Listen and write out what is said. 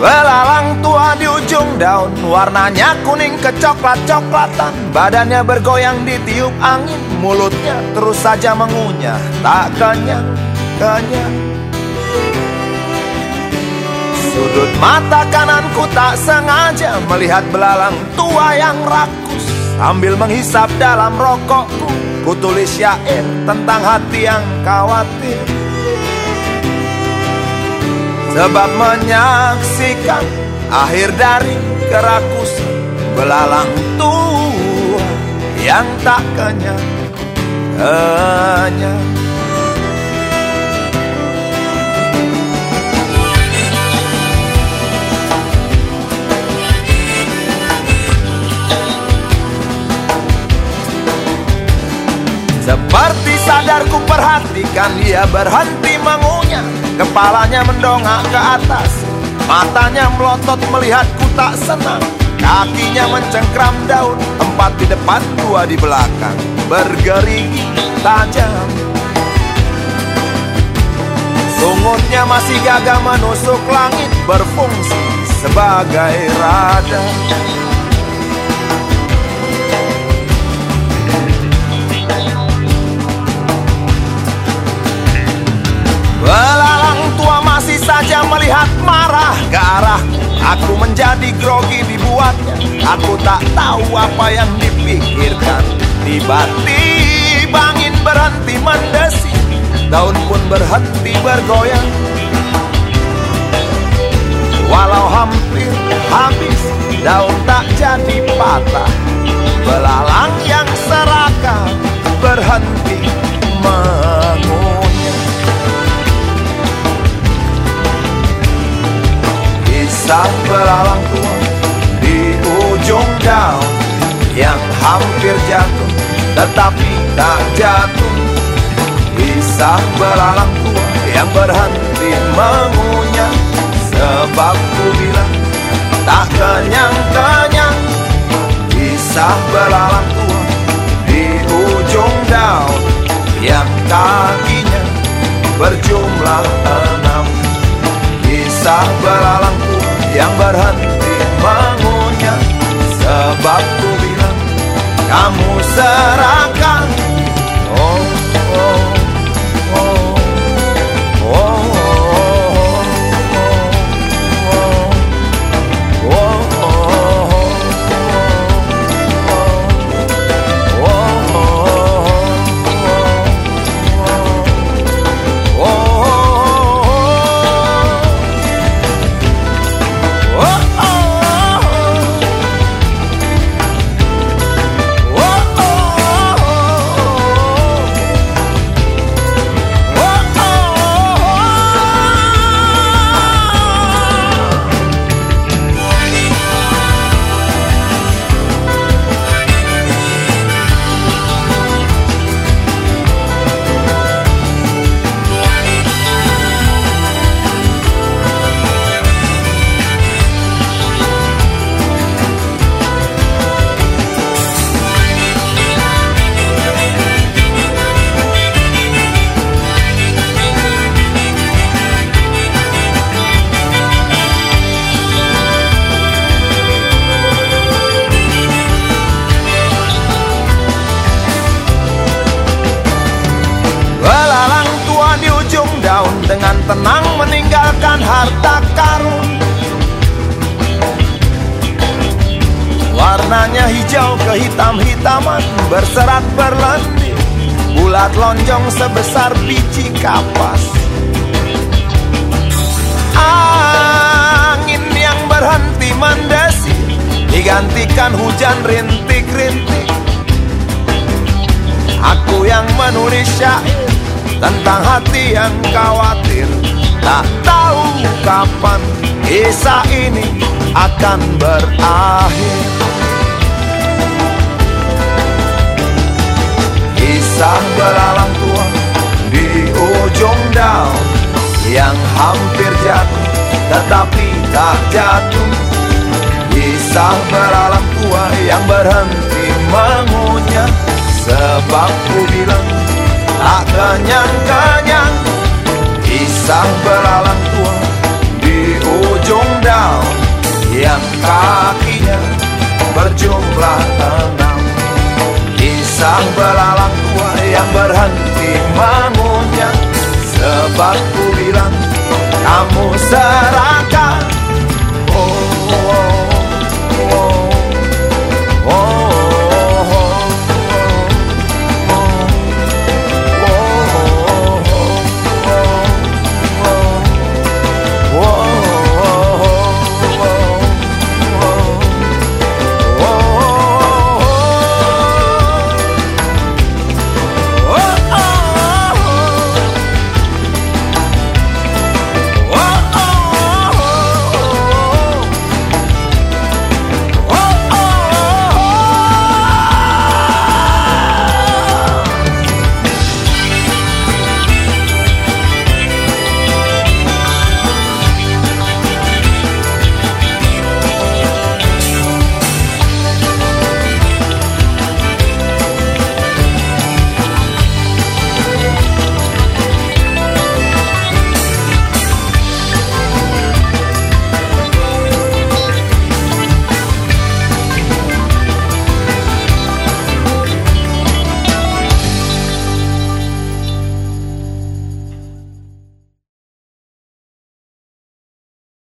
Belalang tua di ujung daun, warnanya kuning kecoklat-coklatan. Badannya bergoyang ditiup angin, mulutnya terus saja mengunyah, tak kenyang-kenyang. Sudut mata kananku tak sengaja melihat belalang tua yang rakus. Sambil menghisap dalam rokokku, ku tulis syair tentang hati yang khawatir. Sebab menyaksikan akhir dari kerakusan belalang tua yang tak kenyang-kenyang. Seperti sadar ku perhatikan dia berhenti mengunyah. Kepalanya mendongak ke atas, matanya melotot melihatku tak senang. Kakinya mencengkram daun, 4 di depan 2 di belakang, bergerigi tajam. Sungutnya masih gagah menusuk langit, berfungsi sebagai radar. Belalang tua masih saja melihat marah ke arahku. Aku menjadi grogi dibuatnya. Aku tak tahu apa yang dipikirkan. Tiba-tiba angin berhenti mendesi, daun pun berhenti bergoyang. Walau hampir habis, daun tak jadi patah. Belalang yang serakah berhenti mengunyah. Kisah belalang tua di ujung daun yang hampir jatuh tetapi tak jatuh. Kisah belalang tua yang berhenti mengunyah. Sebab ku bilang tak kenyang-kenyang. Kisah belalang tua di ujung daun yang kakinya berjumlah 6. Kisah belalang tua yang berhenti mengunyah. Sebab ku bilang kamu serahkan. Oh, oh, oh, oh, dengan tenang meninggalkan harta karun. Warnanya hijau kehitam-hitaman, berserat berlendir, bulat lonjong sebesar biji kapas. Angin yang berhenti mendesi digantikan hujan rintik-rintik. Aku yang menulis syair tentang hati yang khawatir, tak tahu kapan kisah ini akan berakhir. Kisah belalang tua di ujung daun yang hampir jatuh tetapi tak jatuh. Kisah belalang tua yang berhenti mengunyah. Sebab ku bilang tak kenyang-kenyang. Kisah belalang tua di ujung daun Bapakku bilang, kamu serakah